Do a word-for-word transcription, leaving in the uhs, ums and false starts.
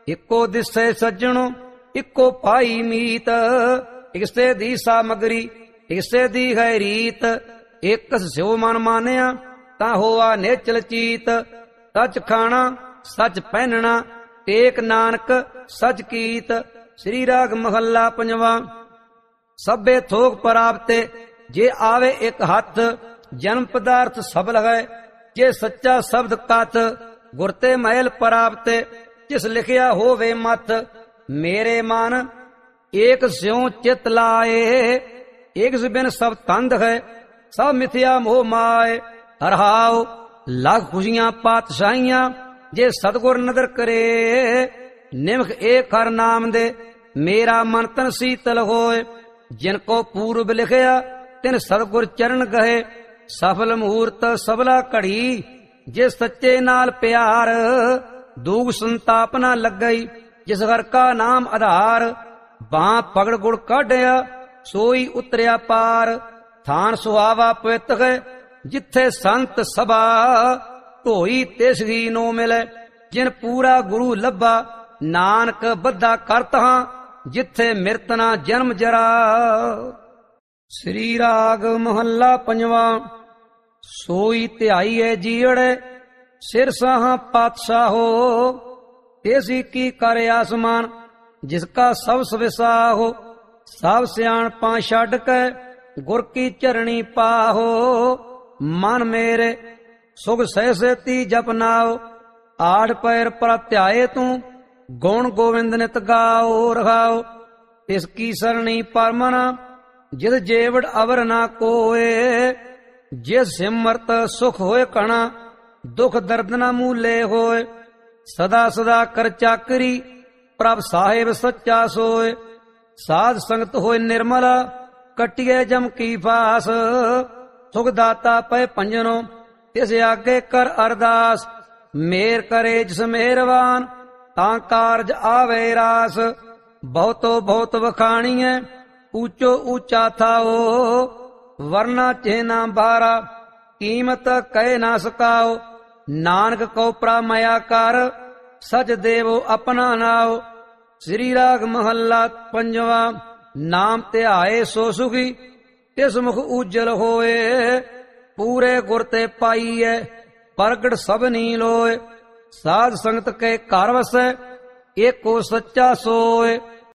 ਇੱਕੋ ਦਿਸੇ ਸੱਜਣੋ ਇੱਕੋ ਪਾਈ ਮੀਤ, ਇਕਸੇ ਦੀ ਸਾਮਗਰੀ ਇਕਸੇ ਦੀ ਹੈ ਰੀਤ। ਇਕ ਸਿਉ ਮਨ ਮਾਨਿਆ ਤਾਂ ਹੋਆ ਨੇਚਲ ਚੀਤ, ਸੱਚ ਖਾਣਾ ਸੱਚ ਪਹਿਨਣਾ ਟੇਕ ਨਾਨਕ ਸੱਚ ਕੀਤ। ਸ੍ਰੀ ਰਾਗ ਮਹੱਲਾ ਪੰਜਵਾਂ। ਸਭੇ ਥੋਕ ਪ੍ਰਾਪਤੇ ਜੇ ਆਵੇ ਇੱਕ ਹੱਥ, ਜਨਮ ਪਦਾਰਥ ਸਬਲ ਹੈ ਜੇ ਸੱਚਾ ਸ਼ਬਦ ਕਥ। ਗੁਰ ਤੇ ਮਹਿਲ ਪ੍ਰਾਪਤੇ ਜਿਸ ਲਿਖਿਆ ਹੋਵੇ ਮੱਥ, ਮੇਰੇ ਮਨ ਏਕ ਸਿਉ ਚਿਤ ਲਾਏ। ਏਕ ਬਿਨ ਸਭ ਤੰਦ ਹੈ ਸਭ ਮਿਥਿਆ ਮੋਹ ਮਾਏ। ਹਰਹਾਉ ਲੱਖ ਖੁਸ਼ੀਆਂ ਪਾਤਸ਼ਾਹੀਆਂ ਜੇ ਸਤਿਗੁਰ ਨਦਰ ਕਰੇ। ਨਿਮਖ ਏਕ ਹਰ ਨਾਮ ਦੇ ਮੇਰਾ ਮਨ ਤਨ ਸੀਤਲ ਹੋਏ। ਜਿਨ ਕੋ ਪੂਰਬ ਲਿਖਿਆ ਤਿਨ ਸਤਿਗੁਰ ਚਰਨ ਗਏ। ਸਫਲ ਮਹੂਰਤ ਸਬਲਾ ਘੜੀ ਜੇ ਸੱਚੇ ਨਾਲ ਪਿਆਰ। ਦੂਗ ਸੰਤਾਪ ਨਾ ਲੱਗਈ ਜਿਸ ਹਰ ਕਾ ਨਾਮ ਆਧਾਰ। ਬਾਹ ਪਗੜ ਗੁੜ ਕਾਢਿਆ ਸੋਈ ਉਤਰਿਆ ਪਾਰ। ਥਾਨ ਸੁਹਾਵਾ ਪਵਿੱਤ ਹੈ ਜਿੱਥੇ ਸੰਤ ਸਭਾ। ਢੋਈ ਤਿਸ ਹੀ ਨੋ ਮਿਲੇ ਜਿਨ ਪੂਰਾ ਗੁਰੂ ਲੱਭਾ। ਨਾਨਕ ਬੱਧਾ ਕਰਤ ਹਾਂ ਜਿੱਥੇ ਮਿਰਤ ਨਾ ਜਨਮ ਜਰਾ। ਸ੍ਰੀ ਰਾਗ ਮਹੱਲਾ ਪੰਜਵਾਂ। ਸੋਈ ਧਿਆਈਏ ਜੀੜੇ ਸਿਰ ਸਾਹਾਂ ਪਾਤਸ਼ਾਹੋ। ਤੇਸੀ ਕੀ ਕਰ ਆਸਮਾਨ ਜਿਸ ਕਾ ਸਭ ਸਵਿਸਾਹੋ। ਸਭ ਸਿਆਣਪਾਂ ਛੱਡ ਕੇ ਗੁਰ ਕੀ ਚਰਣੀ ਪਾਹੋ। ਮਨ ਮੇਰੇ ਸੁਖ ਸਹਿਸੇਤੀ ਜਪਨਾਓ। ਆੜ ਪੈਰ ਪਰ ਧਿਆਏ ਤੂੰ ਗੁਣ ਗੋਵਿੰਦ ਨਿਤ ਗਾਓ ਰਹਾਓ। ਤਿਸ ਕੀ ਸਰਣੀ ਪਰਮਨਾ ਜਿਦ ਜੇਵੜ ਅਵਰ ਨਾ ਕੋਏ। ਜਿਸ ਸਿਮਰਤ ਸੁਖ ਹੋਏ ਕਣਾ ਦੁਖ ਦਰਦ ਨਾ ਮੂਲੇ ਹੋਏ। ਸਦਾ ਸਦਾ ਕਰ ਚਾਕਰੀ ਪ੍ਰਭ ਸਾਹਿਬ ਸੱਚਾ ਸੋਏ। ਸਾਧ ਸੰਗਤ ਹੋਏ ਨਿਰਮਲਾ ਕਟਿਏ ਜਮ ਕੀ ਫਾਸ। ਸੁਖ ਦਾਤਾ ਪਏ ਪੰਜਨੋ ਤਿਸ ਆਗੇ ਕਰ ਅਰਦਾਸ। ਮੇਰ ਕਰੇ ਜਿਸ ਮਿਹਰਬਾਨ ਤਾਂ ਕਾਰਜ ਆਵੇ ਰਾਸ। ਬਹੁਤੋ ਬਹੁਤ ਵਖਾਣੀਐ ਊਚੋ ਊਚਾ ਥਾਓ। ਵਰਨਾ ਚਿਹਨਾ ਬਾਰਾ ਕੀਮਤ ਕਹਿ ਨਾ ਸਕਾਓ। ਨਾਨਕ ਕਉ ਪ੍ਰਾਮਇਆ ਕਰ ਸਚ ਦੇਵੋ ਆਪਣਾ ਨਾਓ। ਸ੍ਰੀ ਰਾਗ ਮਹੱਲਾ ਪੰਜਵਾਂ। ਨਾਮ ਧਿਆਏ ਸੋ ਸੁਖੀ ਤਿਸ ਮੁਖ ਉਜਲ ਹੋਏ। ਪੂਰੇ ਗੁਰ ਤੇ ਪਾਈਐ ਪ੍ਰਗਟ ਸਭਨੀ ਲੋਏ। ਸਾਧ ਸੰਗਤ ਕੇ ਘਰ ਵਸੈ ਏਕੋ ਸੱਚਾ ਸੋਏ।